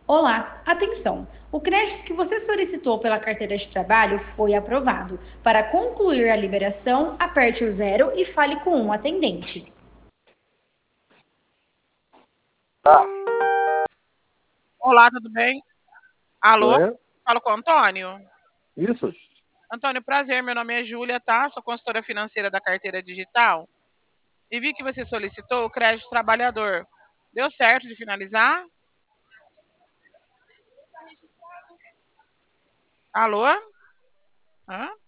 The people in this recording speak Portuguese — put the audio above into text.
Olá, atenção! O crédito que você solicitou pela carteira de trabalho foi aprovado. Para concluir a liberação, aperte o zero e fale com um atendente. Tá, Olá, tudo bem? sou Alô? eu? Falo com o Antônio. Isso? Antônio, prazer. Meu nome é Júlia, tá? Sou consultora financeira da carteira digital. E vi que você solicitou o crédito trabalhador. Deu certo de finalizar? Alô? Hã?